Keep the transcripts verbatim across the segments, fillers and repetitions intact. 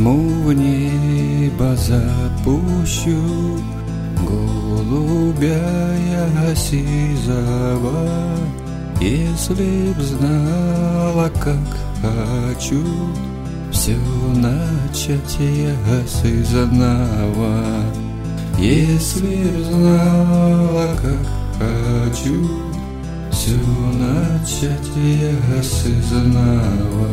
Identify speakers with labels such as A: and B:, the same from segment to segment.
A: Возьму в небо, запущу голубя я сизого. Если б знала, как хочу все начать я с изного. Если б знала, как хочу все начать я с изного.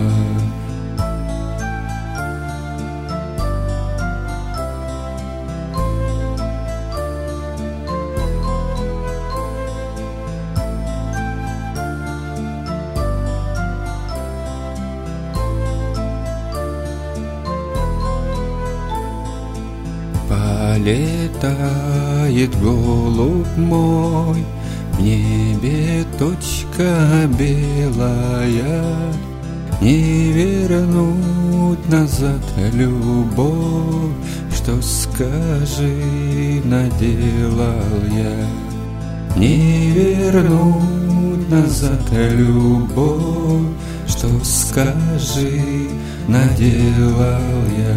A: Полетает голубь мой, в небе точка белая. Не вернуть назад любовь, что, скажи, наделал я. Не вернуть назад любовь, что, скажи, наделал я.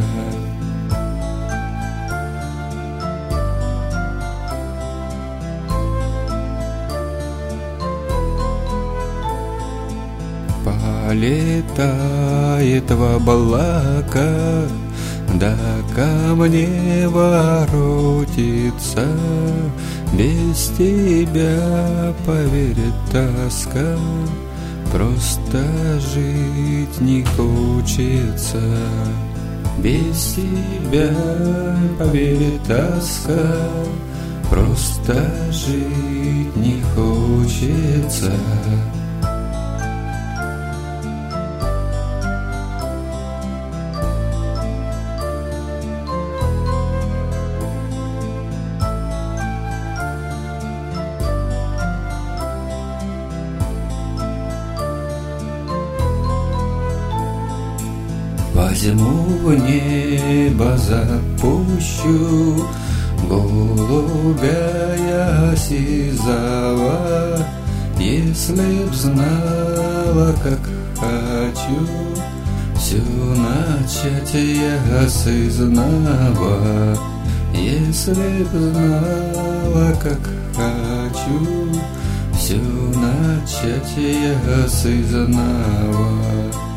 A: Полетает в облаках, да ко мне воротится. Без тебя, поверь, тоска, просто жить не хочется. Без тебя, поверь, тоска, просто жить не хочется. Возьму в небо, запущу голубя я сизого. Если б знала, как хочу все начать я с изного. Если б знала, как хочу все начать я с изного.